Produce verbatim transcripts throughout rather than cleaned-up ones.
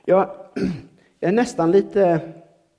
Jag, jag är nästan lite,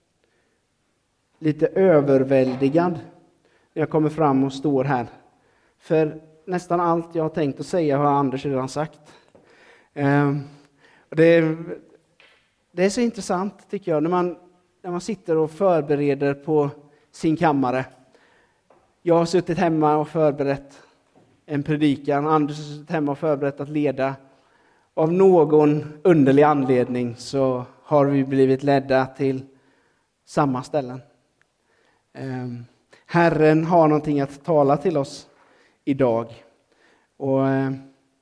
lite överväldigad när jag kommer fram och står här. För nästan allt jag har tänkt att säga har Anders redan sagt. Eh, det, är, det är så intressant tycker jag när man, när man sitter och förbereder på sin kammare. Jag har suttit hemma och förberett en predikan. Anders har suttit hemma och förberett att leda. Av någon underlig anledning så har vi blivit ledda till samma ställen. Eh, Herren har någonting att tala till oss idag. Och eh,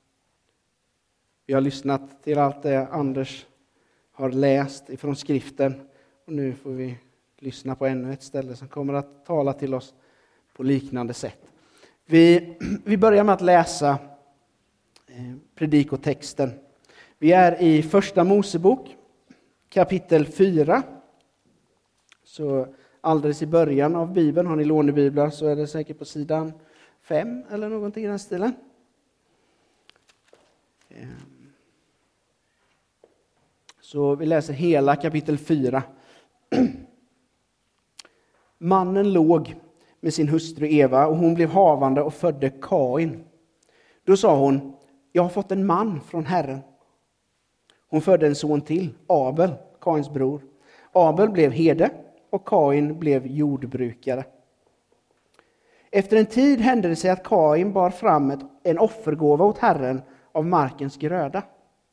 vi har lyssnat till allt det Anders har läst ifrån skriften. Och nu får vi lyssna på ännu ett ställe som kommer att tala till oss på liknande sätt. Vi, vi börjar med att läsa eh, predikotexten. Vi är i första Mosebok, kapitel fyra. Så alldeles i början av Bibeln, har ni lånebiblar så är det säkert på sidan fem eller någonting i den stilen. Så vi läser hela kapitel fyra. Mannen låg med sin hustru Eva och hon blev havande och födde Kain. Då sa hon, jag har fått en man från Herren. Hon födde en son till, Abel, Kains bror. Abel blev herde och Kain blev jordbrukare. Efter en tid hände det sig att Kain bar fram ett, en offergåva åt Herren av markens gröda.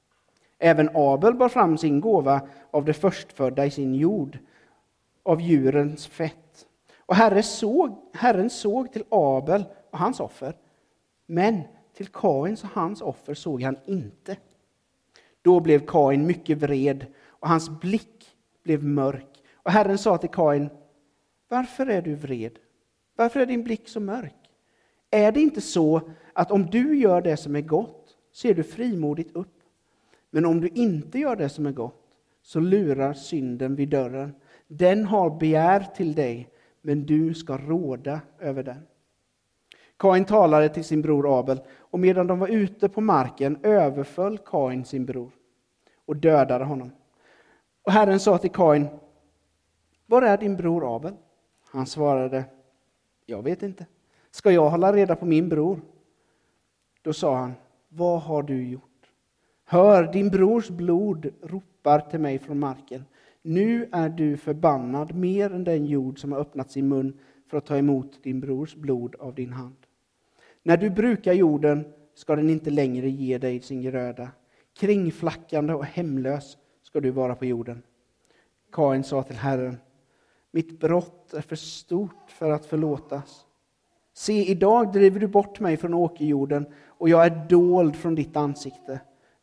Även Abel bar fram sin gåva av det förstfödda i sin jord, av djurens fett. Och Herren såg, Herren såg till Abel och hans offer, men till Kains och hans offer såg han inte. Då blev Kain mycket vred och hans blick blev mörk. Och Herren sa till Kain, varför är du vred? Varför är din blick så mörk? Är det inte så att om du gör det som är gott, ser du frimodigt upp? Men om du inte gör det som är gott, så lurar synden vid dörren. Den har begär till dig, men du ska råda över den. Kain talade till sin bror Abel, och medan de var ute på marken överföll Kain sin bror och dödade honom. Och Herren sa till Kain, var är din bror Abel? Han svarade, jag vet inte. Ska jag hålla reda på min bror? Då sa han, vad har du gjort? Hör, din brors blod ropar till mig från marken. Nu är du förbannad mer än den jord som har öppnat sin mun för att ta emot din brors blod av din hand. När du brukar jorden ska den inte längre ge dig sin gröda. Kringflackande och hemlös ska du vara på jorden. Kain sa till Herren, mitt brott är för stort för att förlåtas. Se, idag driver du bort mig från åkerjorden och jag är dold från ditt ansikte.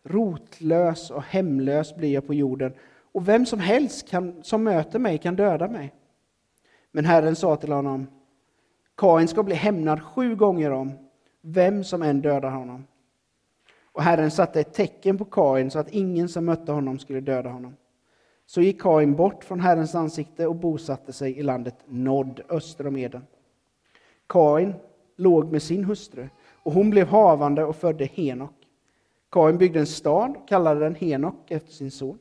Rotlös och hemlös blir jag på jorden och vem som helst kan, som möter mig kan döda mig. Men Herren sa till honom, Kain ska bli hämnad sju gånger om, vem som än dödar honom. Och Herren satte ett tecken på Kain så att ingen som mötte honom skulle döda honom. Så gick Kain bort från Herrens ansikte och bosatte sig i landet Nod, öster om Eden. Kain låg med sin hustru och hon blev havande och födde Henok. Kain byggde en stad och kallade den Henok efter sin son.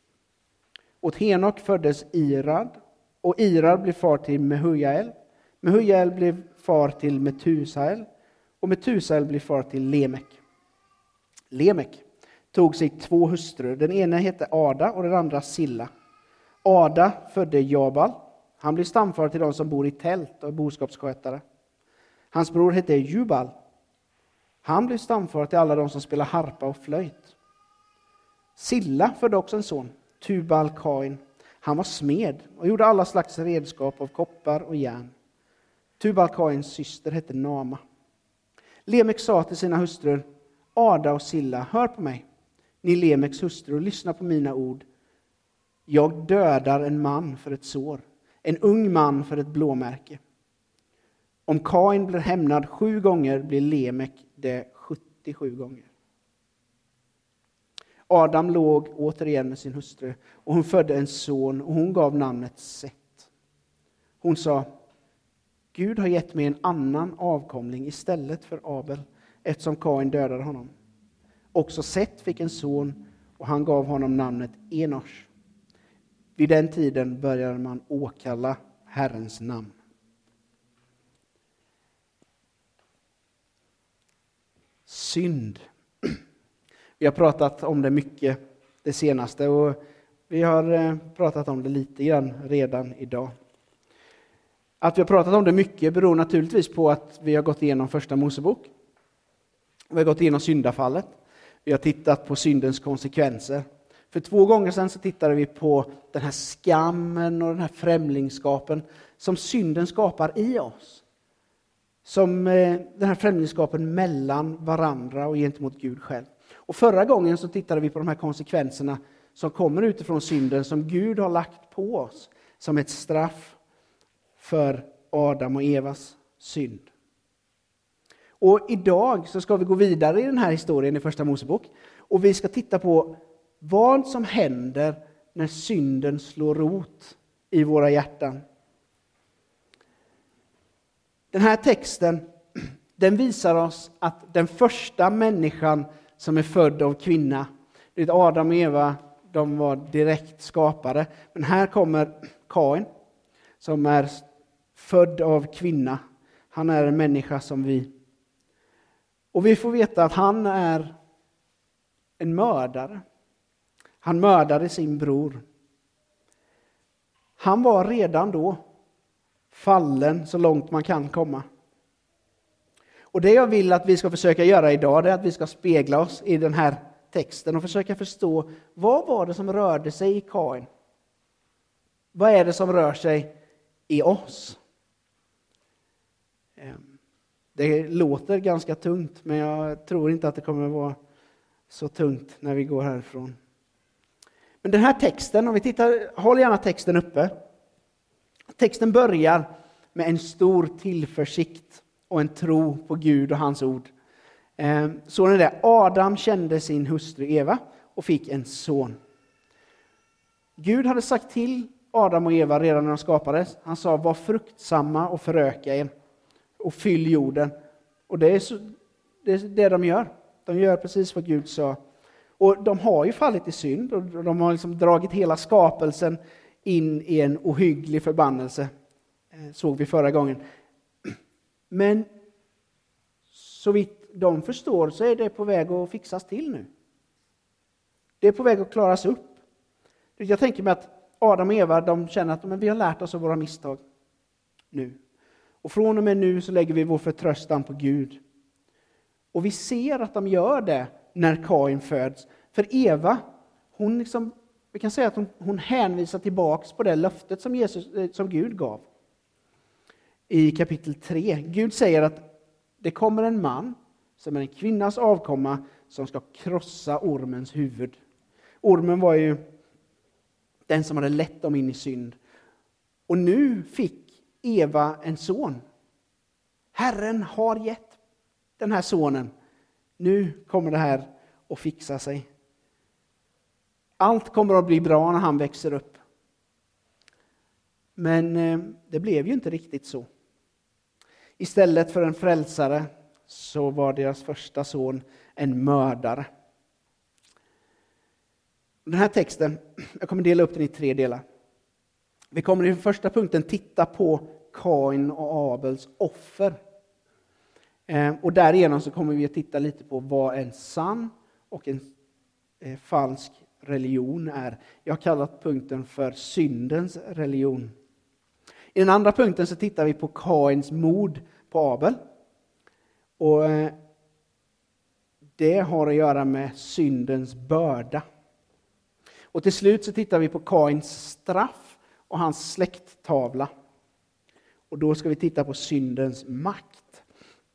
Åt Henok föddes Irad och Irad blev far till Mehujael. Mehujael blev far till Metusael och Metusael blev far till Lemek. Lemek tog sig två hustrur. Den ena hette Ada och den andra Silla. Ada födde Jabal. Han blev stamfar till de som bor i tält och är boskapsskötare. Hans bror hette Jubal. Han blev stamfar till alla de som spelar harpa och flöjt. Silla födde också en son, Tubal Kain. Han var smed och gjorde alla slags redskap av koppar och järn. Tubal Kains syster hette Nama. Lemek sa till sina hustrur, Ada och Silla, hör på mig. Ni Lemeks hustrur, lyssna på mina ord. Jag dödar en man för ett sår, en ung man för ett blåmärke. Om Kain blir hämnad sju gånger blir Lemek det sjuttiosju gånger. Adam låg återigen med sin hustru och hon födde en son och hon gav namnet Set. Hon sa, Gud har gett mig en annan avkomling istället för Abel eftersom Kain dödade honom. Också Set fick en son och han gav honom namnet Enosh. Vid den tiden började man åkalla Herrens namn. Synd. Vi har pratat om det mycket det senaste och vi har pratat om det lite grann redan idag. Att vi har pratat om det mycket beror naturligtvis på att vi har gått igenom första Mosebok. Vi har gått igenom syndafallet. Vi har tittat på syndens konsekvenser. För två gånger sedan så tittade vi på den här skammen och den här främlingskapen som synden skapar i oss. Som eh, den här främlingskapen mellan varandra och gentemot Gud själv. Och förra gången så tittade vi på de här konsekvenserna som kommer utifrån synden som Gud har lagt på oss som ett straff för Adam och Evas synd. Och idag så ska vi gå vidare i den här historien i första Mosebok. Och vi ska titta på vad som händer när synden slår rot i våra hjärtan. Den här texten, den visar oss att den första människan som är född av kvinna, det är Adam och Eva, de var direkt skapade. Men här kommer Kain som är född av kvinna. Han är en människa som vi. Och vi får veta att han är en mördare. Han mördade sin bror. Han var redan då fallen så långt man kan komma. Och det jag vill att vi ska försöka göra idag, det är att vi ska spegla oss i den här texten och försöka förstå vad var det som rörde sig i Kain. Vad är det som rör sig i oss? Det låter ganska tungt, men jag tror inte att det kommer vara så tungt när vi går härifrån. Men den här texten, om vi tittar, håll gärna texten uppe. Texten börjar med en stor tillförsikt och en tro på Gud och hans ord. Så när det Adam kände sin hustru Eva och fick en son. Gud hade sagt till Adam och Eva redan när de skapades. Han sa, var fruktsamma och föröka er och fyll jorden. Och det är, så, det är det de gör. De gör precis vad Gud sa. Och de har ju fallit i synd och de har liksom dragit hela skapelsen in i en ohygglig förbannelse. Såg vi förra gången. Men så vitt de förstår så är det på väg att fixas till nu. Det är på väg att klaras upp. Jag tänker mig att Adam och Eva, de känner att men vi har lärt oss av våra misstag nu. Och från och med nu så lägger vi vår förtröstan på Gud. Och vi ser att de gör det när Kain föds. För Eva, hon liksom, vi kan säga att hon, hon hänvisar tillbaks på det löftet som, Jesus, som Gud gav. I kapitel tre. Gud säger att det kommer en man som är en kvinnas avkomma som ska krossa ormens huvud. Ormen var ju den som hade lett dem in i synd. Och nu fick Eva en son. Herren har gett den här sonen. Nu kommer det här att fixa sig. Allt kommer att bli bra när han växer upp. Men eh, det blev ju inte riktigt så. Istället för en frälsare så var deras första son en mördare. Den här texten, jag kommer dela upp den i tre delar. Vi kommer i den första punkten titta på Kain och Abels offer. Eh, och därigenom så kommer vi att titta lite på vad en sann och en eh, falsk religion är. Jag har kallat punkten för syndens religion. I den andra punkten så tittar vi på Kains mord på Abel. Och eh, det har att göra med syndens börda. Och till slut så tittar vi på Kains straff och hans släkttavla. Och då ska vi titta på syndens makt.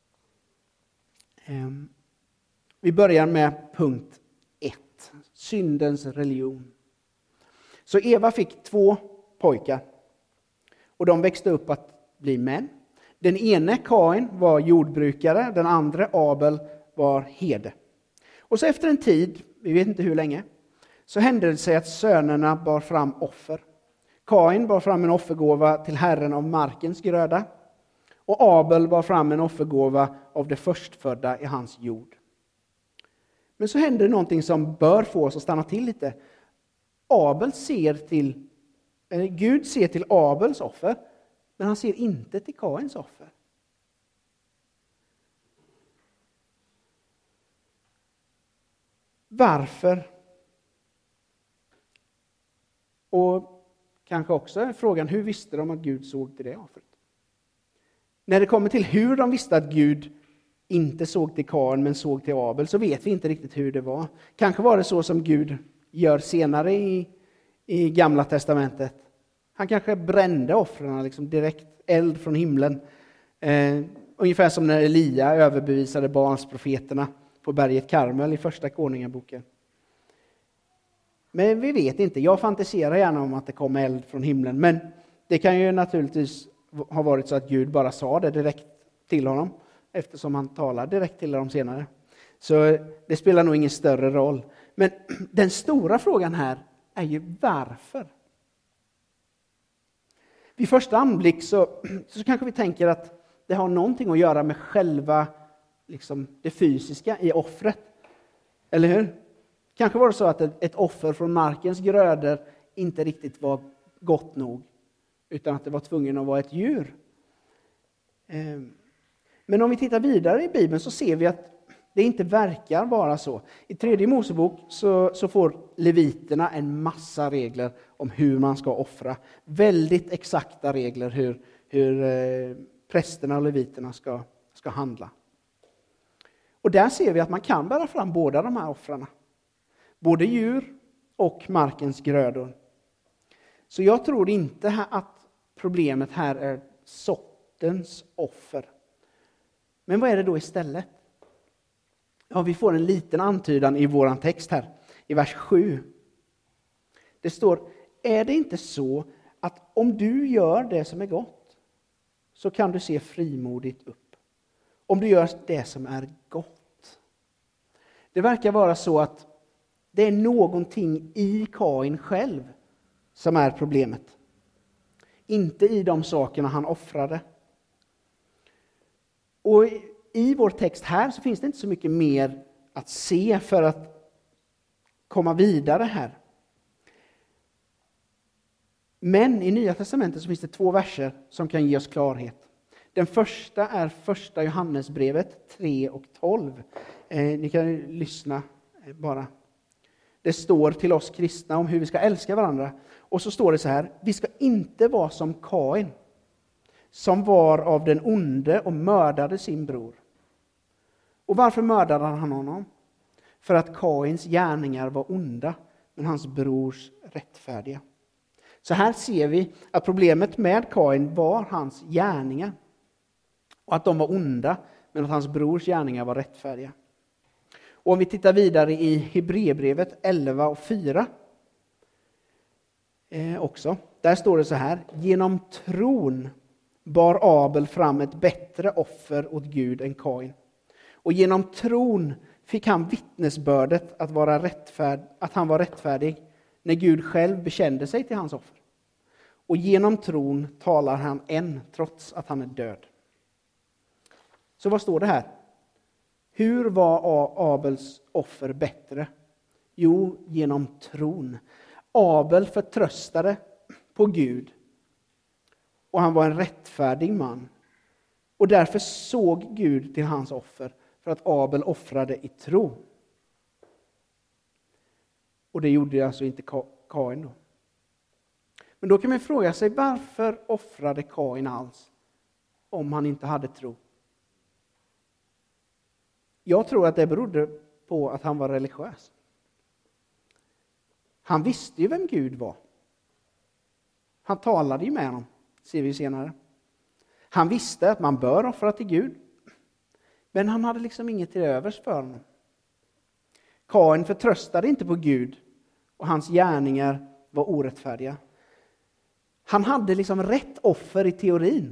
Eh, vi börjar med punkt ett. Syndens religion. Så Eva fick två pojkar. Och de växte upp att bli män. Den ene, Kain, var jordbrukare. Den andra, Abel, var herde. Och så efter en tid, vi vet inte hur länge, så hände det sig att sönerna bar fram offer. Kain bar fram en offergåva till Herren av markens gröda. Och Abel bar fram en offergåva av det förstfödda i hans jord. Men så händer det någonting som bör få oss att stanna till lite. Abel ser till, eller Gud ser till Abels offer, men han ser inte till Kains offer. Varför? Och kanske också frågan, hur visste de att Gud såg till det offret? När det kommer till hur de visste att Gud inte såg till Kain men såg till Abel, så vet vi inte riktigt hur det var. Kanske var det så som Gud gör senare i, i Gamla testamentet. Han kanske brände offren liksom direkt, eld från himlen. Eh, ungefär som när Elia överbevisade barnsprofeterna på berget Karmel i första Konungaboken. Men vi vet inte. Jag fantiserar gärna om att det kom eld från himlen. Men det kan ju naturligtvis ha varit så att Gud bara sa det direkt till honom. Eftersom han talar direkt till dem senare. Så det spelar nog ingen större roll. Men den stora frågan här är ju varför. Vid första anblick så, så kanske vi tänker att det har någonting att göra med själva liksom, det fysiska i offret. Eller hur? Kanske var det så att ett, ett offer från markens grödor inte riktigt var gott nog. Utan att det var tvungen att vara ett djur. Men om vi tittar vidare i Bibeln så ser vi att det inte verkar vara så. I tredje Mosebok så, så får leviterna en massa regler om hur man ska offra. Väldigt exakta regler hur, hur eh, prästerna och leviterna ska, ska handla. Och där ser vi att man kan bära fram båda de här offrarna. Både djur och markens grödor. Så jag tror inte att problemet här är sortens offer. Men vad är det då istället? Ja, vi får en liten antydan i våran text här, i vers sju. Det står, är det inte så att om du gör det som är gott, så kan du se frimodigt upp. Om du gör det som är gott. Det verkar vara så att det är någonting i Kain själv som är problemet. Inte i de sakerna han offrade. Och i vår text här så finns det inte så mycket mer att se för att komma vidare här. Men i Nya testamentet så finns det två verser som kan ge oss klarhet. Den första är första Johannesbrevet tre och tolv. Eh, ni kan lyssna bara. Det står till oss kristna om hur vi ska älska varandra. Och så står det så här, vi ska inte vara som Kain, som var av den onde och mördade sin bror. Och varför mördade han honom? För att Kains gärningar var onda, men hans brors rättfärdiga. Så här ser vi att problemet med Kain var hans gärningar. Och att de var onda, men att hans brors gärningar var rättfärdiga. Och om vi tittar vidare i Hebreerbrevet elva och fyra eh, också. Där står det så här, genom tron bar Abel fram ett bättre offer åt Gud än Kain. Och genom tron fick han vittnesbördet att, vara rättfärd, att han var rättfärdig när Gud själv bekände sig till hans offer. Och genom tron talar han än trots att han är död. Så vad står det här? Hur var Abels offer bättre? Jo, genom tron. Abel förtröstade på Gud. Och han var en rättfärdig man. Och därför såg Gud till hans offer. För att Abel offrade i tro. Och det gjorde alltså inte Kain då. Men då kan man fråga sig, varför offrade Kain alls? Om han inte hade tro. Jag tror att det berodde på att han var religiös. Han visste ju vem Gud var. Han talade ju med honom, ser vi senare. Han visste att man bör offra till Gud. Men han hade liksom inget till övers för honom. Kain förtröstade inte på Gud och hans gärningar var orättfärdiga. Han hade liksom rätt offer i teorin.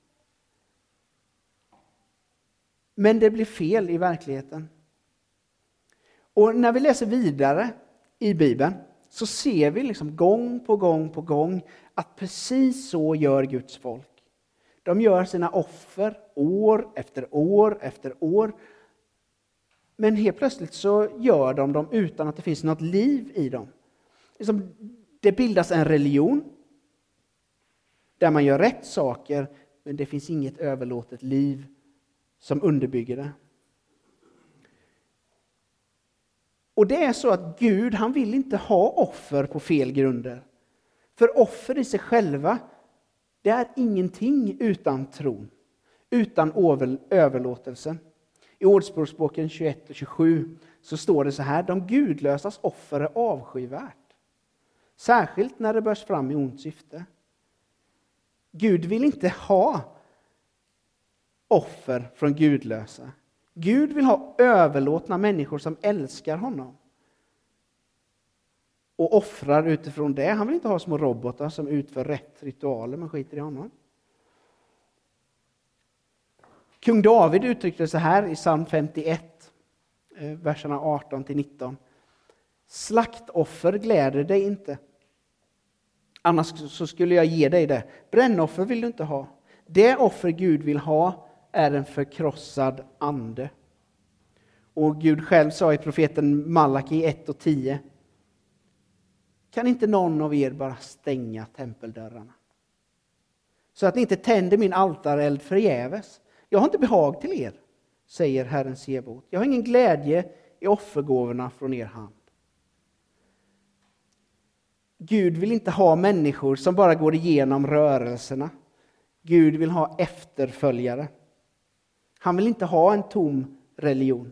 Men det blev fel i verkligheten. Och när vi läser vidare i Bibeln så ser vi liksom gång på gång på gång att precis så gör Guds folk. De gör sina offer år efter år efter år. Men helt plötsligt så gör de dem utan att det finns något liv i dem. Det bildas en religion där man gör rätt saker, men det finns inget överlåtet liv som underbygger det. Och det är så att Gud, han vill inte ha offer på fel grunder. För offer i sig själva, det är ingenting utan tron, utan överlåtelse. I Ordspråksboken tjugoett och tjugosju så står det så här: de gudlösas offer är avskyvärt, särskilt när det bärs fram i ont syfte. Gud vill inte ha offer från gudlösa. Gud vill ha överlåtna människor som älskar honom och offrar utifrån det. Han vill inte ha små robotar som utför rätt ritualer, men skiter i honom. Kung David uttryckte så här i psalm femtioett, verserna arton till nitton. Slaktoffer gläder dig inte, annars så skulle jag ge dig det. Brännoffer vill du inte ha. Det offer Gud vill ha är en förkrossad ande. Och Gud själv sa i profeten Malaki ett och tio: kan inte någon av er bara stänga tempeldörrarna, så att ni inte tänder min altareld förgäves? Jag har inte behag till er, säger Herren Sebaot. Jag har ingen glädje i offergåvorna från er hand. Gud vill inte ha människor som bara går igenom rörelserna. Gud vill ha efterföljare. Han vill inte ha en tom religion.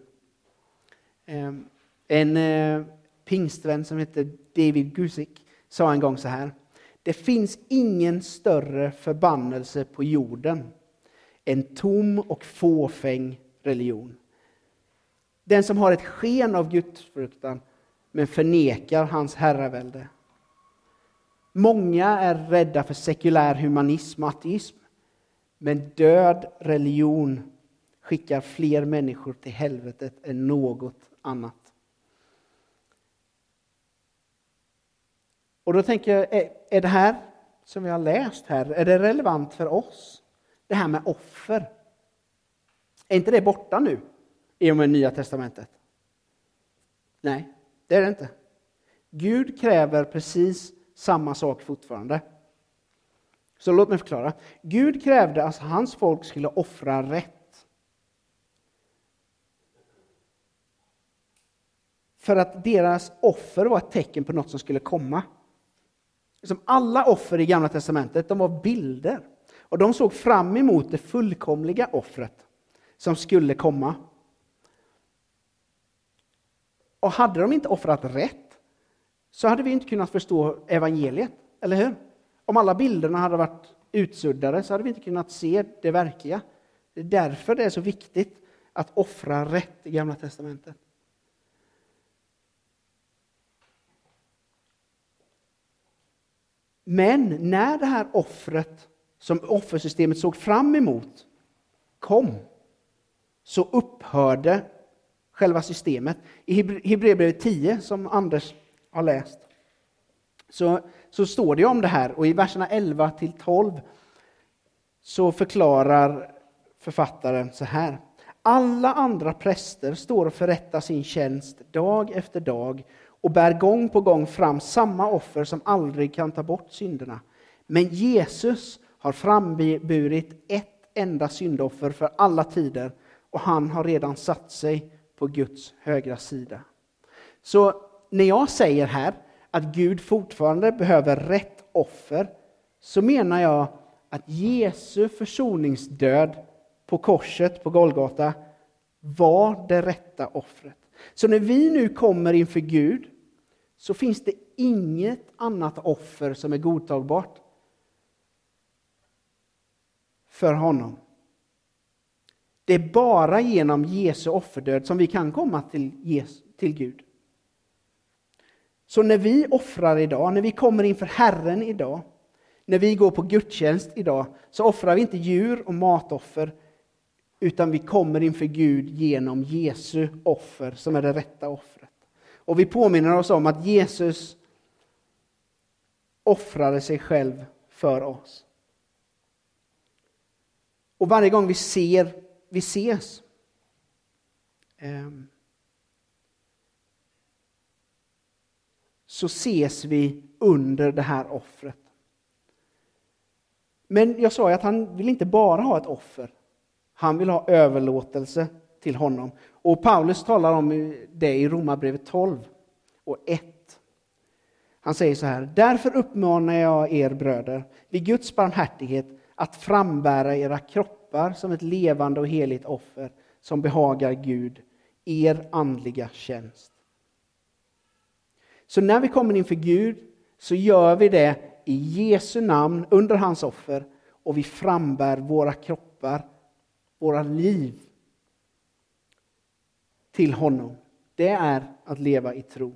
En pingstvän som heter David Guzik sa en gång så här: det finns ingen större förbannelse på jorden än tom och fåfäng religion. Den som har ett sken av gudsfruktan men förnekar hans herravälde. Många är rädda för sekulär humanism och ateism, men död religion skickar fler människor till helvetet än något annat. Och då tänker jag, är, är det här som vi har läst här, är det relevant för oss? Det här med offer. Är inte det borta nu i och med Nya testamentet? Nej, det är det inte. Gud kräver precis samma sak fortfarande. Så låt mig förklara. Gud krävde att hans folk skulle offra rätt. För att deras offer var ett tecken på något som skulle komma. Som alla offer i Gamla testamentet, de var bilder. Och de såg fram emot det fullkomliga offret som skulle komma. Och hade de inte offrat rätt, så hade vi inte kunnat förstå evangeliet, eller hur? Om alla bilderna hade varit utsuddade så hade vi inte kunnat se det verkliga. Det är därför det är så viktigt att offra rätt i Gamla testamentet. Men när det här offret som offersystemet såg fram emot kom, så upphörde själva systemet. I Hebreerbrevet tio, som Anders har läst, så, så står det om det här. Och i verserna elva till tolv så förklarar författaren så här: alla andra präster står och förrättar sin tjänst dag efter dag och bär gång på gång fram samma offer som aldrig kan ta bort synderna. Men Jesus har framburit ett enda syndoffer för alla tider, och han har redan satt sig på Guds högra sida. Så när jag säger här att Gud fortfarande behöver rätt offer, så menar jag att Jesu försoningsdöd på korset på Golgata var det rätta offret. Så när vi nu kommer inför Gud, så finns det inget annat offer som är godtagbart för honom. Det är bara genom Jesu offerdöd som vi kan komma till, Jesus, till Gud. Så när vi offrar idag, när vi kommer inför Herren idag, när vi går på gudstjänst idag, så offrar vi inte djur och matoffer, utan vi kommer inför Gud genom Jesu offer som är det rätta offret. Och vi påminner oss om att Jesus offrade sig själv för oss. Och varje gång vi ser, vi ses, så ses vi under det här offret. Men jag sa ju att han vill inte bara ha ett offer. Han vill ha överlåtelse till honom. Och Paulus talar om det i Romarbrevet tolv och ett. Han säger så här: därför uppmanar jag er bröder vid Guds barmhärtighet att frambära era kroppar som ett levande och heligt offer som behagar Gud, er andliga tjänst. Så när vi kommer inför Gud så gör vi det i Jesu namn under hans offer, och vi frambär våra kroppar, våra liv till honom. Det är att leva i tro.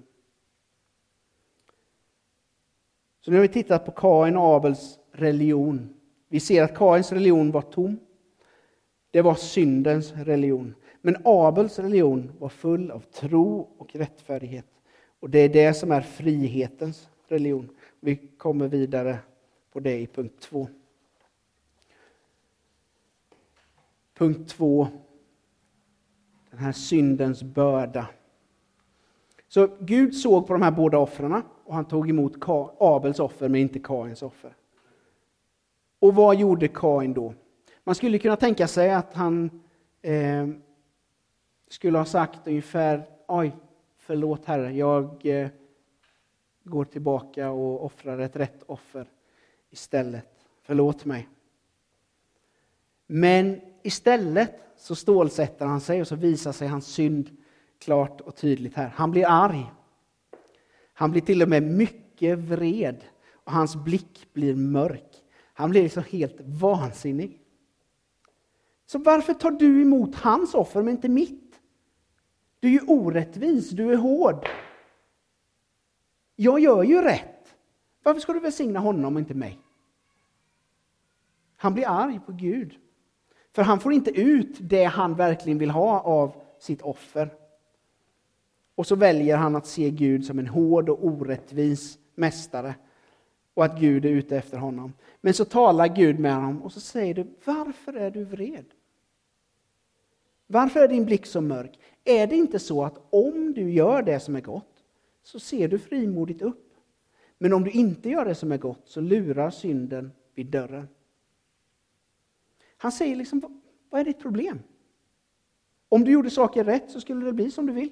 Så nu har vi tittat på Kain och Abels religion. Vi ser att Kains religion var tom. Det var syndens religion. Men Abels religion var full av tro och rättfärdighet. Och det är det som är frihetens religion. Vi kommer vidare på det i punkt två. Punkt två. Den här syndens börda. Så Gud såg på de här båda offren och han tog emot Abels offer men inte Kains offer. Och vad gjorde Kain då? Man skulle kunna tänka sig att han eh, skulle ha sagt ungefär: oj, förlåt Herre, jag eh, går tillbaka och offrar ett rätt offer istället. Förlåt mig. Men istället så stålsätter han sig och så visar sig hans synd klart och tydligt här. Han blir arg. Han blir till och med mycket vred. Och hans blick blir mörk. Han blir liksom helt vansinnig. Så varför tar du emot hans offer men inte mitt? Du är ju orättvis, du är hård. Jag gör ju rätt. Varför ska du välsigna honom och inte mig? Han blir arg på Gud. För han får inte ut det han verkligen vill ha av sitt offer. Och så väljer han att se Gud som en hård och orättvis mästare. Och att Gud är ute efter honom. Men så talar Gud med honom och så säger du: varför är du vred? Varför är din blick så mörk? Är det inte så att om du gör det som är gott så ser du frimodigt upp? Men om du inte gör det som är gott så lurar synden vid dörren. Han säger liksom: vad är ditt problem? Om du gjorde saker rätt så skulle det bli som du vill.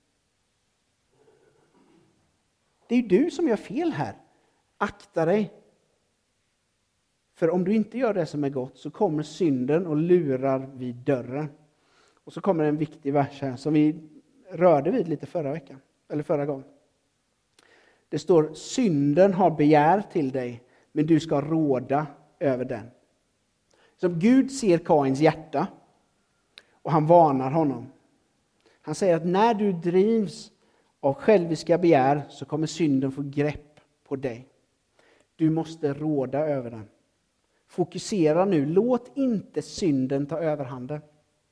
Det är ju du som gör fel här. Akta dig. För om du inte gör det som är gott så kommer synden och lurar vid dörren. Och så kommer en viktig vers här som vi rörde vid lite förra veckan. Eller förra gången. Det står: synden har begär till dig, men du ska råda över den. Så Gud ser Kains hjärta och han varnar honom. Han säger att när du drivs av själviska begär så kommer synden få grepp på dig. Du måste råda över den. Fokusera nu. Låt inte synden ta överhanden.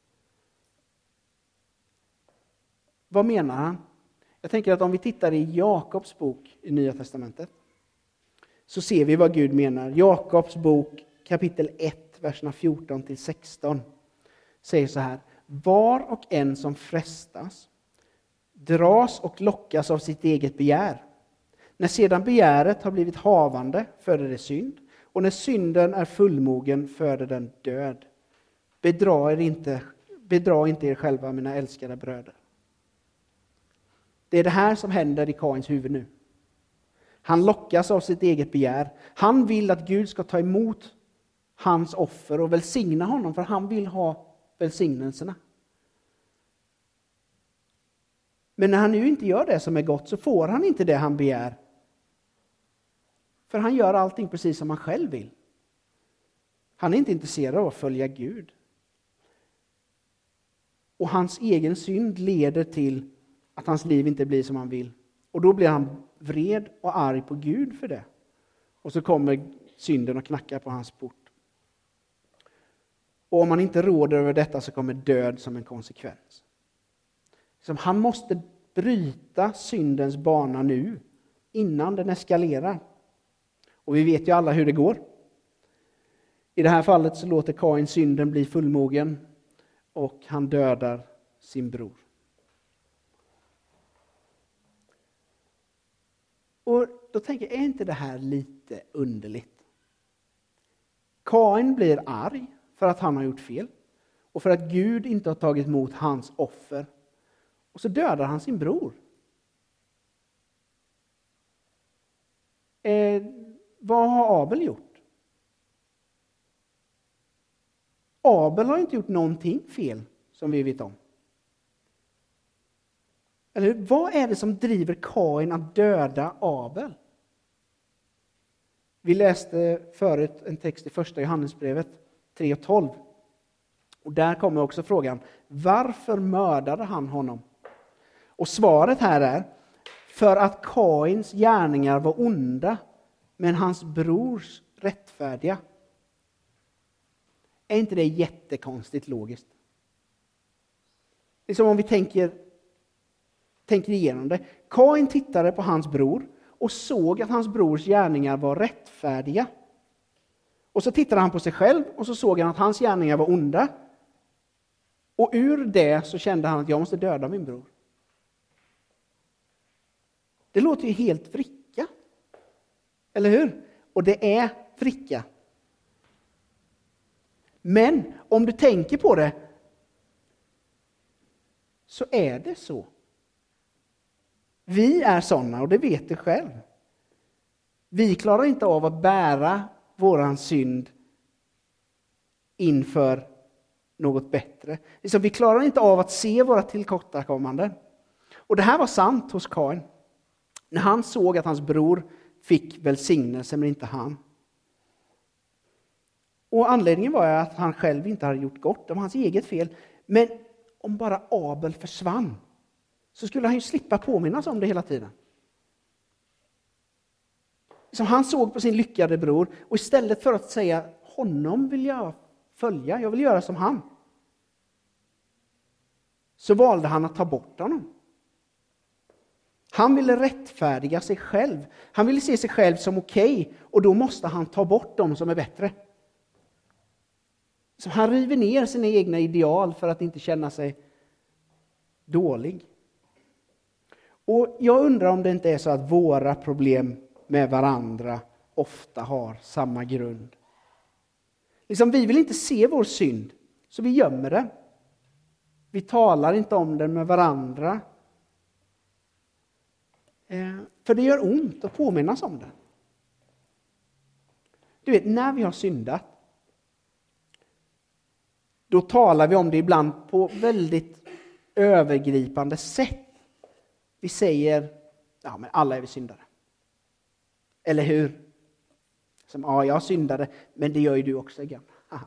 Vad menar han? Jag tänker att om vi tittar i Jakobs bok i Nya testamentet så ser vi vad Gud menar. Jakobs bok kapitel ett, verserna fjorton till sexton säger så här: var och en som frestas dras och lockas av sitt eget begär. När sedan begäret har blivit havande föder det synd, och när synden är fullmogen föder den död. Bedra er inte, bedra inte er själva, mina älskade bröder. Det är det här som händer i Kains huvud nu. Han lockas av sitt eget begär. Han vill att Gud ska ta emot hans offer och välsigna honom, för han vill ha välsignelserna. Men när han nu inte gör det som är gott så får han inte det han begär. För han gör allting precis som han själv vill. Han är inte intresserad av att följa Gud. Och hans egen synd leder till att hans liv inte blir som han vill. Och då blir han vred och arg på Gud för det. Och så kommer synden och knackar på hans port. Och om man inte råder över detta så kommer död som en konsekvens. Så han måste bryta syndens bana nu innan den eskalerar. Och vi vet ju alla hur det går. I det här fallet så låter Kain synden bli fullmogen och han dödar sin bror. Och då tänker jag, är inte det här lite underligt? Kain blir arg för att han har gjort fel. Och för att Gud inte har tagit emot hans offer. Och så dödar han sin bror. Eh, vad har Abel gjort? Abel har inte gjort någonting fel som vi vet om. Eller vad är det som driver Kain att döda Abel? Vi läste förut en text i första Johannesbrevet tre och tolv. Och där kommer också frågan, varför mördade han honom? Och svaret här är, för att Kains gärningar var onda, men hans brors rättfärdiga. Är inte det jättekonstigt logiskt? Det är som om vi tänker, tänker igenom det. Kain tittade på hans bror och såg att hans brors gärningar var rättfärdiga. Och så tittade han på sig själv och så såg han att hans gärningar var onda. Och ur det så kände han att jag måste döda min bror. Det låter ju helt vricka. Eller hur? Och det är vricka. Men om du tänker på det så är det så. Vi är sådana och det vet du själv. Vi klarar inte av att bära våran synd inför något bättre. Liksom, vi klarar inte av att se våra tillkortakommanden. Och det här var sant hos Kain. När han såg att hans bror fick välsignelse men inte han. Och anledningen var att han själv inte hade gjort gott. Det var hans eget fel. Men om bara Abel försvann så skulle han ju slippa påminnas om det hela tiden. Som han såg på sin lyckade bror och istället för att säga honom vill jag följa, jag vill göra som han. Så valde han att ta bort honom. Han ville rättfärdiga sig själv. Han ville se sig själv som okej okay, och då måste han ta bort dem som är bättre. Så han river ner sina egna ideal för att inte känna sig dålig. Och jag undrar om det inte är så att våra problem med varandra ofta har samma grund. Liksom vi vill inte se vår synd, så vi gömmer det. Vi talar inte om den med varandra. Eh, för det gör ont att påminnas om det. Du vet, när vi har syndat, då talar vi om det ibland på väldigt övergripande sätt. Vi säger, ja men alla är vi syndare. Eller hur? Som, ja jag syndade, men det gör ju du också igen. Aha.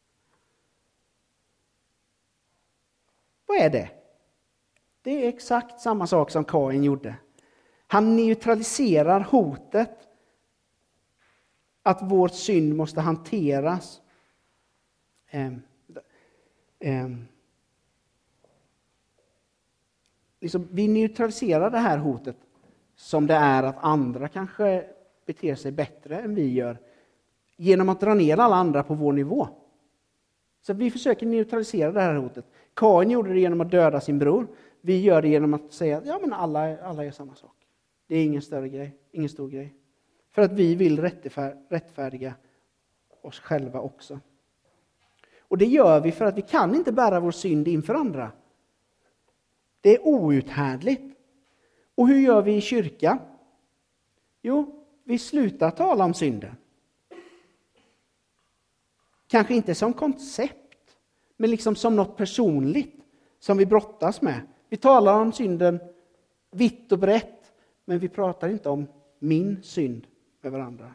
Vad är det? Det är exakt samma sak som Kain gjorde. Han neutraliserar hotet att vår synd måste hanteras. Um, um, liksom, vi neutraliserar det här hotet som det är att andra kanske beter sig bättre än vi gör genom att dra ner alla andra på vår nivå. Så vi försöker neutralisera det här hotet. Kain gjorde det genom att döda sin bror. Vi gör det genom att säga att ja, men alla, alla gör samma sak. Det är ingen större grej, ingen stor grej. För att vi vill rättfärdiga oss själva också. Och det gör vi för att vi kan inte bära vår synd inför andra. Det är outhärdligt. Och hur gör vi i kyrkan? Jo, vi slutar tala om synden. Kanske inte som koncept, men liksom som något personligt som vi brottas med. Vi talar om synden vitt och brett, men vi pratar inte om min synd med varandra.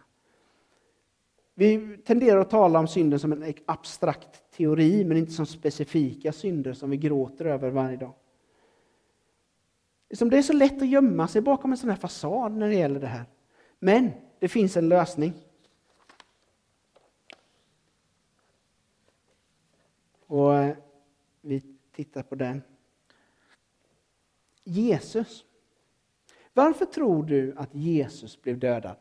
Vi tenderar att tala om synden som en abstrakt teori, men inte som specifika synder som vi gråter över varje dag. Det är så lätt att gömma sig bakom en sån här fasad när det gäller det här. Men det finns en lösning. Och vi tittar på den. Jesus. Varför tror du att Jesus blev dödad?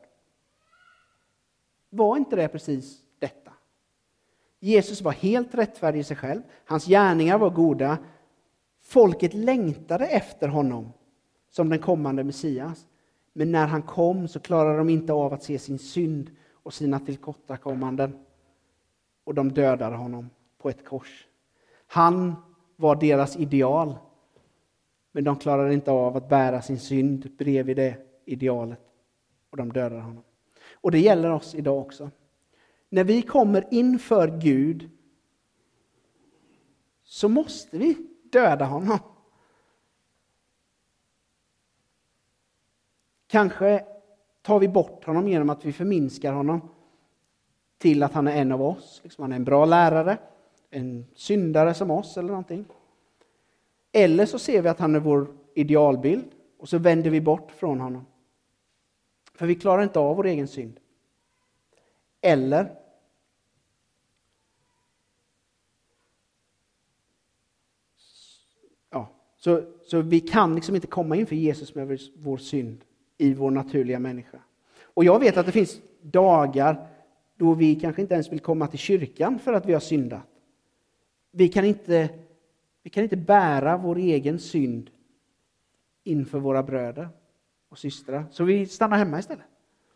Var inte det precis detta? Jesus var helt rättfärdig i sig själv. Hans gärningar var goda. Folket längtade efter honom som den kommande Messias. Men när han kom så klarade de inte av att se sin synd och sina tillkortakommanden. Och de dödade honom på ett kors. Han var deras ideal. Men de klarade inte av att bära sin synd bredvid det idealet. Och de dödade honom. Och det gäller oss idag också. När vi kommer inför Gud så måste vi döda honom. Kanske tar vi bort honom genom att vi förminskar honom till att han är en av oss. Liksom han är en bra lärare, en syndare som oss eller någonting. Eller så ser vi att han är vår idealbild och så vänder vi bort från honom. För vi klarar inte av vår egen synd. Eller ja, så, så vi kan liksom inte komma inför Jesus med vår synd i vår naturliga människa. Och jag vet att det finns dagar då vi kanske inte ens vill komma till kyrkan för att vi har syndat. Vi kan inte, vi kan inte bära vår egen synd inför våra bröder och systrar. Så vi stannar hemma istället.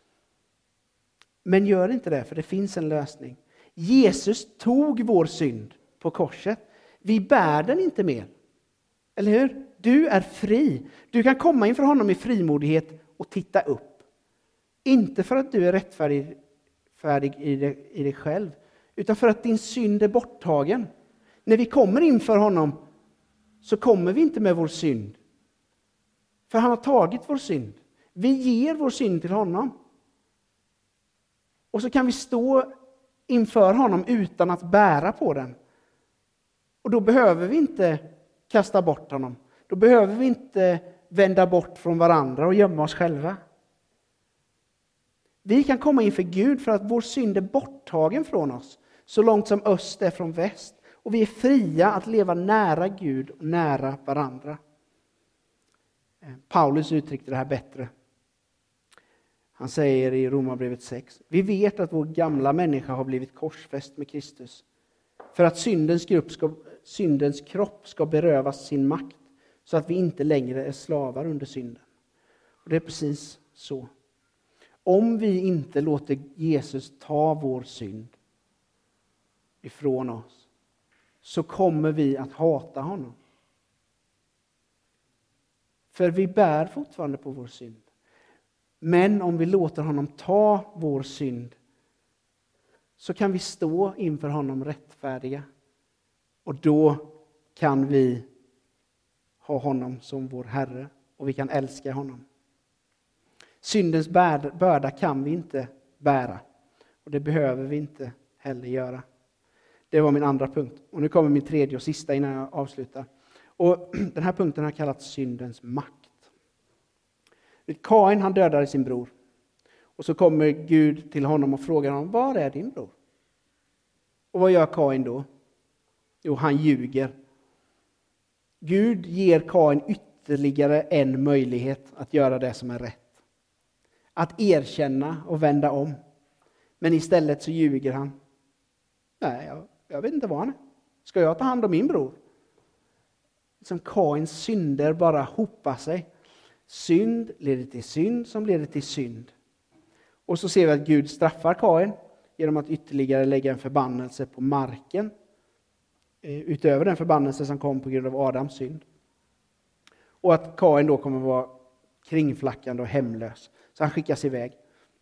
Men gör inte det, för det finns en lösning. Jesus tog vår synd på korset. Vi bär den inte mer. Eller hur? Du är fri. Du kan komma inför honom i frimodighet och titta upp. Inte för att du är rättfärdig färdig i, dig, i dig själv, utan för att din synd är borttagen. När vi kommer inför honom så kommer vi inte med vår synd. För han har tagit vår synd. Vi ger vår synd till honom. Och så kan vi stå inför honom utan att bära på den. Och då behöver vi inte kasta bort honom. Då behöver vi inte vända bort från varandra och gömma oss själva. Vi kan komma inför Gud för att vår synd är borttagen från oss. Så långt som öst är från väst. Och vi är fria att leva nära Gud och nära varandra. Paulus uttryckte det här bättre. Han säger i Romarbrevet sex. Vi vet att vår gamla människa har blivit korsfäst med Kristus. För att syndens, grupp ska, syndens kropp ska berövas sin makt. Så att vi inte längre är slavar under synden. Och det är precis så. Om vi inte låter Jesus ta vår synd ifrån oss. Så kommer vi att hata honom. För vi bär fortfarande på vår synd. Men om vi låter honom ta vår synd så kan vi stå inför honom rättfärdiga. Och då kan vi ha honom som vår Herre och vi kan älska honom. Syndens börda kan vi inte bära och det behöver vi inte heller göra. Det var min andra punkt. Och nu kommer min tredje och sista innan jag avslutar. Och den här punkten har kallats syndens makt. Kain, han dödade sin bror. Och så kommer Gud till honom och frågar honom, var är din bror? Och vad gör Kain då? Jo, han ljuger. Gud ger Kain ytterligare en möjlighet att göra det som är rätt. Att erkänna och vända om. Men istället så ljuger han. Nej, jag, jag vet inte vad han är. Ska jag ta hand om min bror? Som Kains synder bara hopar sig. Synd leder till synd som leder till synd. Och så ser vi att Gud straffar Kain genom att ytterligare lägga en förbannelse på marken. Utöver den förbannelse som kom på grund av Adams synd. Och att Kain då kommer vara kringflackande och hemlös. Så han skickas iväg.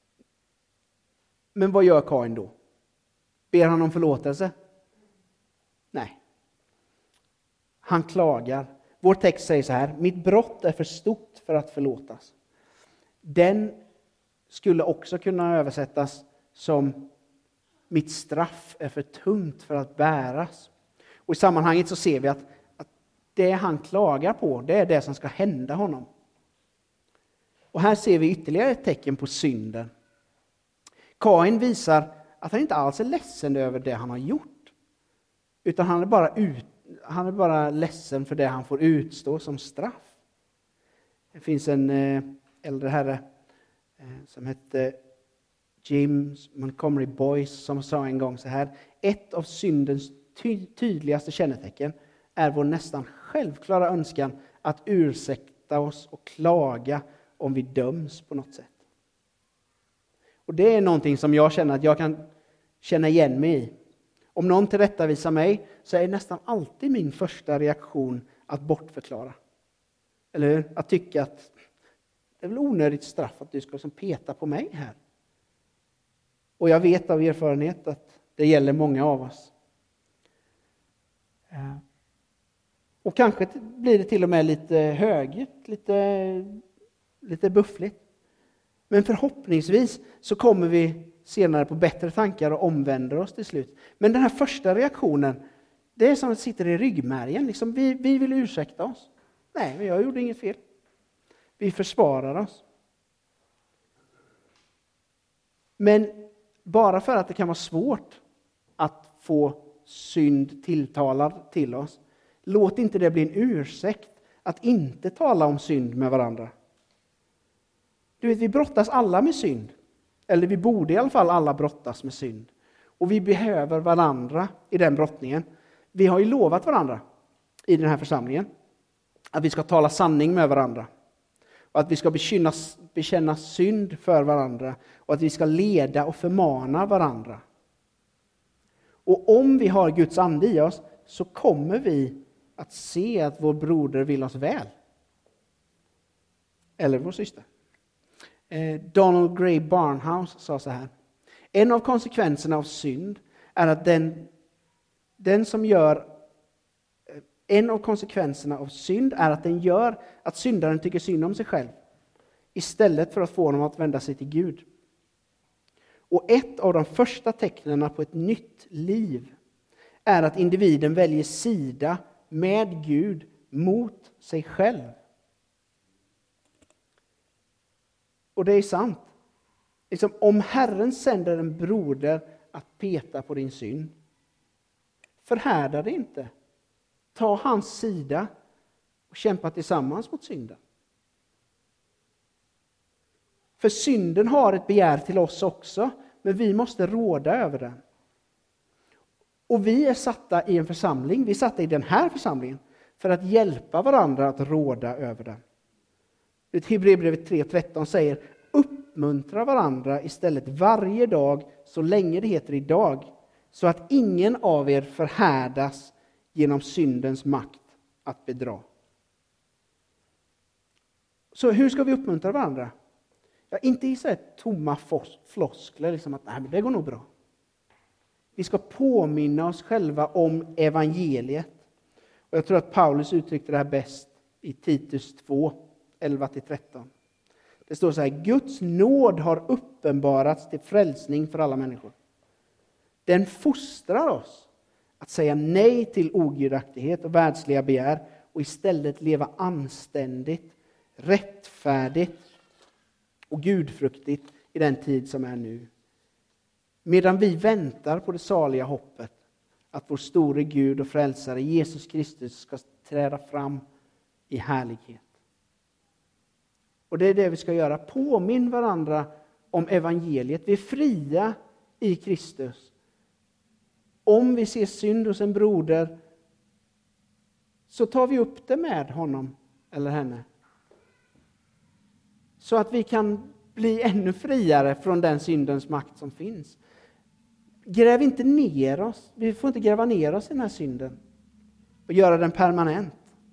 Men vad gör Kain då? Ber han om förlåtelse? Nej. Han klagar. Vår text säger så här. Mitt brott är för stort för att förlåtas. Den skulle också kunna översättas som mitt straff är för tungt för att bäras. Och i sammanhanget så ser vi att, att det han klagar på, det är det som ska hända honom. Och här ser vi ytterligare ett tecken på synden. Kain visar att han inte alls är ledsen över det han har gjort. Utan han är bara, ut, han är bara ledsen för det han får utstå som straff. Det finns en eh, äldre herre eh, som hette James Montgomery Boyce som sa en gång så här. Ett av syndens ty- tydligaste kännetecken är vår nästan självklara önskan att ursäkta oss och klaga om vi döms på något sätt. Och det är någonting som jag känner att jag kan känna igen mig i. Om någon tillrättavisar mig så är nästan alltid min första reaktion att bortförklara. Eller hur? Att tycka att det är väl onödigt straff att du ska liksom peta på mig här. Och jag vet av erfarenhet att det gäller många av oss. Och kanske blir det till och med lite högt, lite, lite buffligt. Men förhoppningsvis så kommer vi senare på bättre tankar och omvänder oss till slut. Men den här första reaktionen, det är som att sitter i ryggmärgen. Liksom, vi, vi vill ursäkta oss. Nej, men jag gjorde inget fel. Vi försvarar oss. Men bara för att det kan vara svårt att få synd tilltalad till oss, låt inte det bli en ursäkt att inte tala om synd med varandra. Du vet, vi brottas alla med synd. Eller vi borde i alla fall alla brottas med synd. Och vi behöver varandra i den brottningen. Vi har ju lovat varandra i den här församlingen att vi ska tala sanning med varandra. Och att vi ska bekänna, bekänna synd för varandra. Och att vi ska leda och förmana varandra. Och om vi har Guds ande i oss så kommer vi att se att vår broder vill oss väl. Eller vår syster. Donald Gray Barnhouse sa så här: en av konsekvenserna av synd är att den, den som gör en av konsekvenserna av synd är att den gör att syndaren tycker synd om sig själv istället för att få honom att vända sig till Gud. Och ett av de första tecknen på ett nytt liv är att individen väljer sida med Gud mot sig själv. Och det är sant. Liksom, om Herren sänder en broder att peta på din synd, förhärda det inte. Ta hans sida och kämpa tillsammans mot synden. För synden har ett begär till oss också, men vi måste råda över den. Och vi är satta i en församling, vi är satta i den här församlingen för att hjälpa varandra att råda över den. Hebreerbrevet tre tretton säger: uppmuntra varandra istället varje dag så länge det heter idag, så att ingen av er förhärdas genom syndens makt att bedra. Så hur ska vi uppmuntra varandra? Ja, inte i så här tomma floskler, liksom att nej, men det går nog bra. Vi ska påminna oss själva om evangeliet. Och jag tror att Paulus uttryckte det här bäst i Titus två elva till tretton. Det står så här: Guds nåd har uppenbarats till frälsning för alla människor. Den fostrar oss att säga nej till ogudaktighet och världsliga begär och istället leva anständigt, rättfärdigt och gudfruktigt i den tid som är nu. Medan vi väntar på det saliga hoppet att vår store Gud och frälsare Jesus Kristus ska träda fram i härlighet. Och det är det vi ska göra. Påminn varandra om evangeliet. Vi är fria i Kristus. Om vi ser synd hos en broder så tar vi upp det med honom eller henne. Så att vi kan bli ännu friare från den syndens makt som finns. Gräv inte ner oss. Vi får inte gräva ner oss i den här synden och göra den permanent.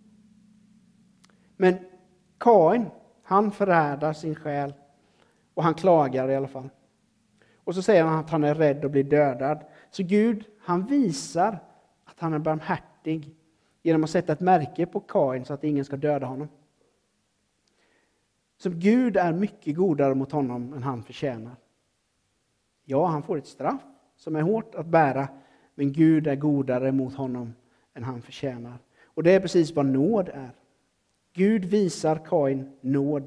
Men Kain, han förrädar sin själ och han klagar i alla fall. Och så säger han att han är rädd att bli dödad. Så Gud, han visar att han är barmhärtig genom att sätta ett märke på Kain så att ingen ska döda honom. Så Gud är mycket godare mot honom än han förtjänar. Ja, han får ett straff som är hårt att bära, men Gud är godare mot honom än han förtjänar. Och det är precis vad nåd är. Gud visar Kain nåd.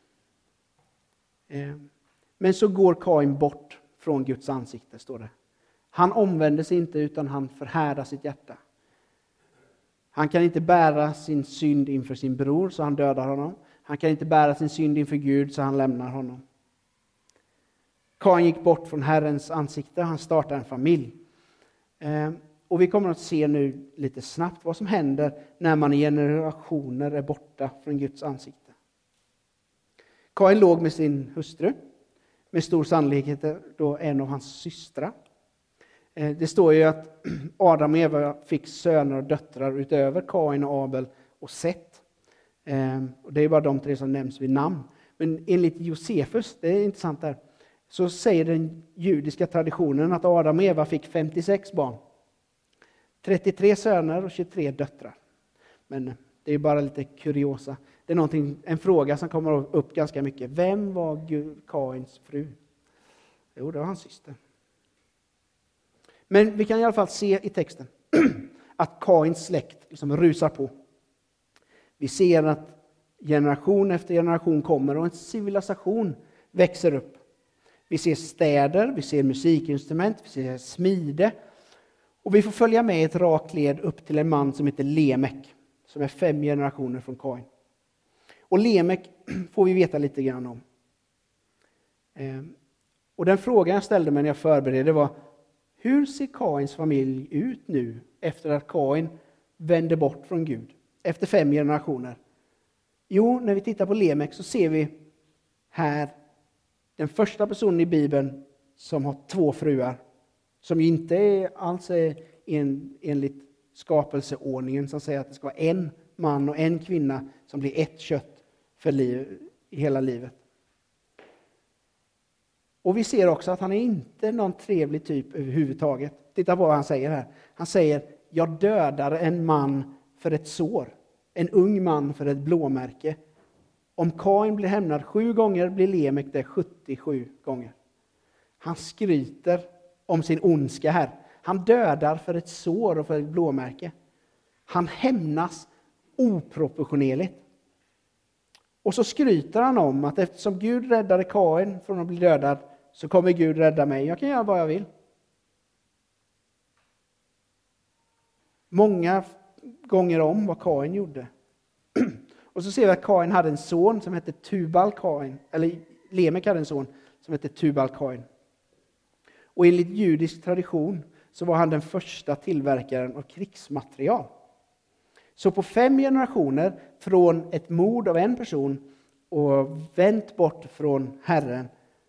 Men så går Kain bort från Guds ansikte, står det. Han omvänder sig inte utan han förhärdar sitt hjärta. Han kan inte bära sin synd inför sin bror så han dödar honom. Han kan inte bära sin synd inför Gud så han lämnar honom. Kain gick bort från Herrens ansikte. Han startar en familj. Och vi kommer att se nu lite snabbt vad som händer när man i generationer är borta från Guds ansikte. Kain låg med sin hustru, med stor sannolikhet då en av hans systrar. Det står ju att Adam och Eva fick söner och döttrar utöver Kain och Abel och Set. Och det är bara de tre som nämns vid namn. Men enligt Josefus, det är intressant där, så säger den judiska traditionen att Adam och Eva fick femtiosex barn. trettiotre söner och tjugotre döttrar. Men det är bara lite kuriosa. Det är någonting, en fråga som kommer upp ganska mycket. Vem var Kains fru? Jo, det var hans syster. Men vi kan i alla fall se i texten att Kains släkt liksom rusar på. Vi ser att generation efter generation kommer och en civilisation växer upp. Vi ser städer, vi ser musikinstrument, vi ser smide. Och vi får följa med ett rakt led upp till en man som heter Lemek, som är fem generationer från Kain. Och Lemek får vi veta lite grann om. Och den frågan jag ställde mig när jag förberedde var: hur ser Kains familj ut nu efter att Kain vände bort från Gud? Efter fem generationer. Jo, när vi tittar på Lemek så ser vi här den första personen i Bibeln som har två fruar. Som ju inte är alls är en, enligt skapelseordningen som säger att det ska vara en man och en kvinna som blir ett kött för liv, i hela livet. Och vi ser också att han är inte någon trevlig typ överhuvudtaget. Titta på vad han säger här. Han säger: jag dödar en man för ett sår. En ung man för ett blåmärke. Om Kain blir hämnad sju gånger blir Lemek det sjuttiosju gånger. Han skryter om sin ondska här. Han dödar för ett sår och för ett blåmärke. Han hämnas oproportionerligt. Och så skryter han om att eftersom Gud räddade Kain från att bli dödad så kommer Gud rädda mig. Jag kan göra vad jag vill. Många gånger om vad Kain gjorde. Och så ser vi att Kain hade en son som hette Tubal Kain. Eller Lemek hade en son som hette Tubal Kain. Och enligt judisk tradition så var han den första tillverkaren av krigsmaterial. Så på fem generationer från ett mord av en person och vänt bort från Herren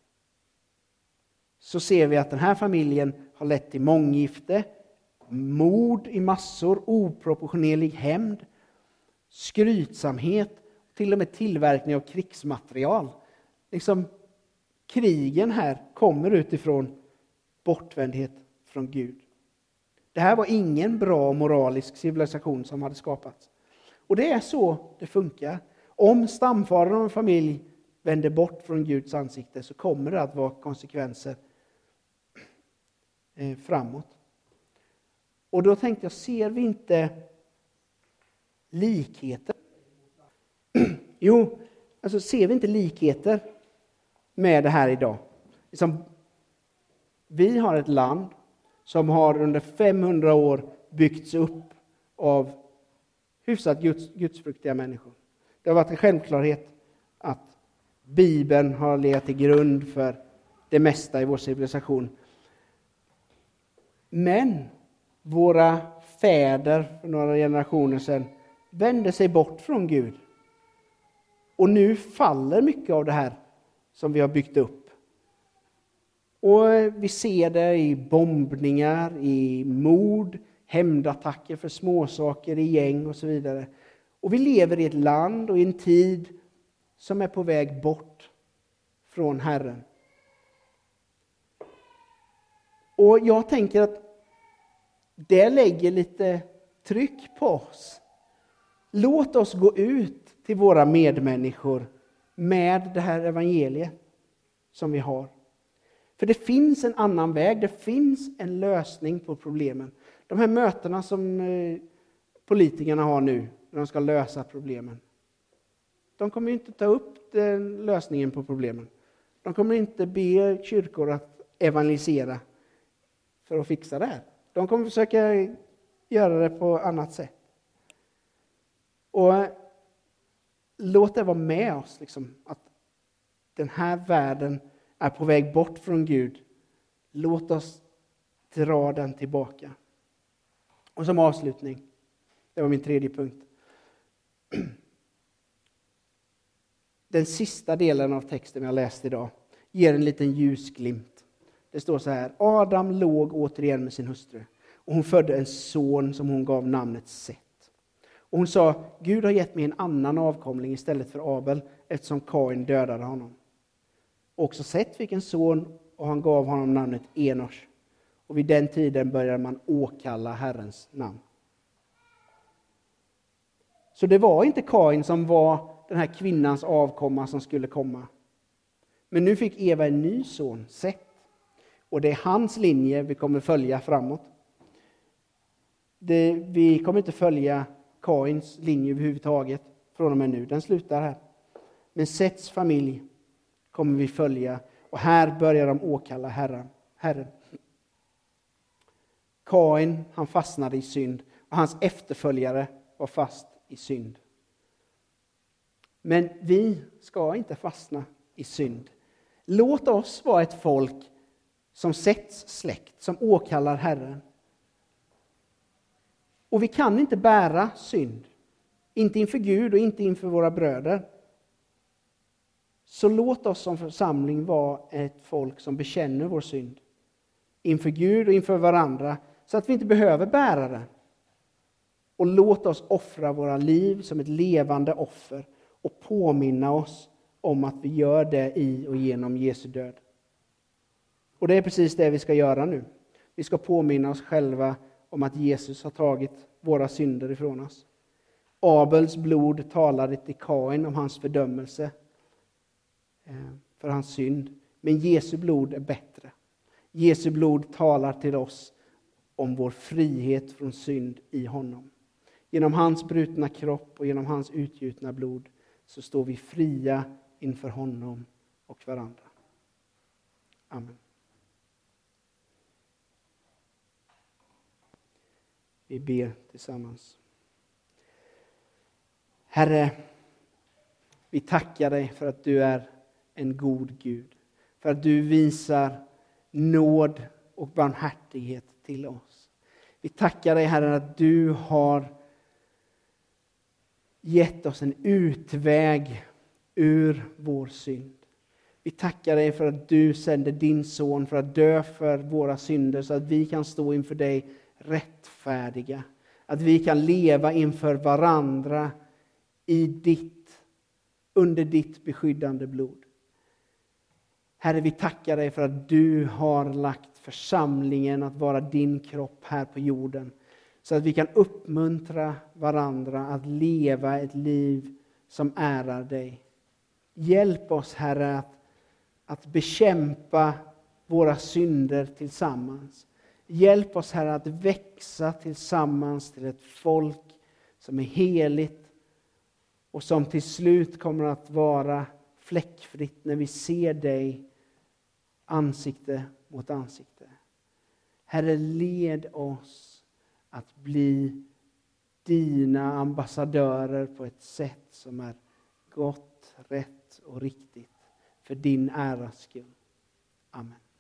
så ser vi att den här familjen har lett till månggifte, mord i massor, oproportionerlig hämnd, skrytsamhet, till och med tillverkning av krigsmaterial. Liksom krigen här kommer utifrån bortvändhet från Gud. Det här var ingen bra moralisk civilisation som hade skapats. Och det är så det funkar. Om stamfadern och en familj vänder bort från Guds ansikte så kommer det att vara konsekvenser eh, framåt. Och då tänkte jag, ser vi inte likheter? Jo, alltså ser vi inte likheter med det här idag? Liksom, vi har ett land som har under femhundra år byggts upp av hyfsat Guds, gudsfruktiga människor. Det har varit en självklarhet att Bibeln har legat till grund för det mesta i vår civilisation. Men våra fäder för några generationer sedan vände sig bort från Gud. Och nu faller mycket av det här som vi har byggt upp. Och vi ser det i bombningar, i mord, hämndattacker för småsaker, i gäng och så vidare. Och vi lever i ett land och i en tid som är på väg bort från Herren. Och jag tänker att det lägger lite tryck på oss. Låt oss gå ut till våra medmänniskor med det här evangeliet som vi har. För det finns en annan väg, det finns en lösning på problemen. De här mötena som politikerna har nu när de ska lösa problemen. De kommer inte ta upp den lösningen på problemen. De kommer inte be kyrkor att evangelisera för att fixa det här. De kommer försöka göra det på annat sätt. Och låt det vara med oss liksom, att den här världen är på väg bort från Gud. Låt oss dra den tillbaka. Och som avslutning, det var min tredje punkt. den sista delen av texten jag läste idag ger en liten ljusglimt. Det står så här: Adam låg återigen med sin hustru, och hon födde en son som hon gav namnet Set. Och hon sa: Gud har gett mig en annan avkomling istället för Abel, eftersom Kain dödade honom. Och också Set fick en son, och han gav honom namnet Enos. Och vid den tiden började man åkalla Herrens namn. Så det var inte Kain som var den här kvinnans avkomma som skulle komma. Men nu fick Eva en ny son, Set. Och det är hans linje vi kommer följa framåt. Det, vi kommer inte följa Kains linje överhuvudtaget från och med nu. Den slutar här. Men Sets familj kommer vi följa. Och här börjar de åkalla Herren. Herren. Kain, han fastnade i synd. Och hans efterföljare var fast i synd. Men vi ska inte fastna i synd. Låt oss vara ett folk som Sets släkt, som åkallar Herren. Och vi kan inte bära synd. Inte inför Gud och inte inför våra bröder. Så låt oss som församling vara ett folk som bekänner vår synd. Inför Gud och inför varandra. Så att vi inte behöver bära den. Och låt oss offra våra liv som ett levande offer. Och påminna oss om att vi gör det i och genom Jesu död. Och det är precis det vi ska göra nu. Vi ska påminna oss själva om att Jesus har tagit våra synder ifrån oss. Abels blod talade till Kain om hans fördömelse för hans synd. Men Jesu blod är bättre. Jesu blod talar till oss om vår frihet från synd i honom. Genom hans brutna kropp och genom hans utgjutna blod så står vi fria inför honom och varandra. Amen. Vi ber tillsammans. Herre, vi tackar dig för att du är en god Gud. För att du visar nåd och barmhärtighet till oss. Vi tackar dig, Herre, att du har gett oss en utväg ur vår synd. Vi tackar dig för att du sände din son för att dö för våra synder så att vi kan stå inför dig rättfärdiga. Att vi kan leva inför varandra i ditt, under ditt beskyddande blod. Herre, vi tackar dig för att du har lagt församlingen att vara din kropp här på jorden. Så att vi kan uppmuntra varandra att leva ett liv som ärar dig. Hjälp oss, Herre, att, att bekämpa våra synder tillsammans. Hjälp oss, Herre, att växa tillsammans till ett folk som är heligt. Och som till slut kommer att vara fläckfritt när vi ser dig ansikte mot ansikte. Herre, led oss att bli dina ambassadörer på ett sätt som är gott, rätt och riktigt. För din äras skull. Amen.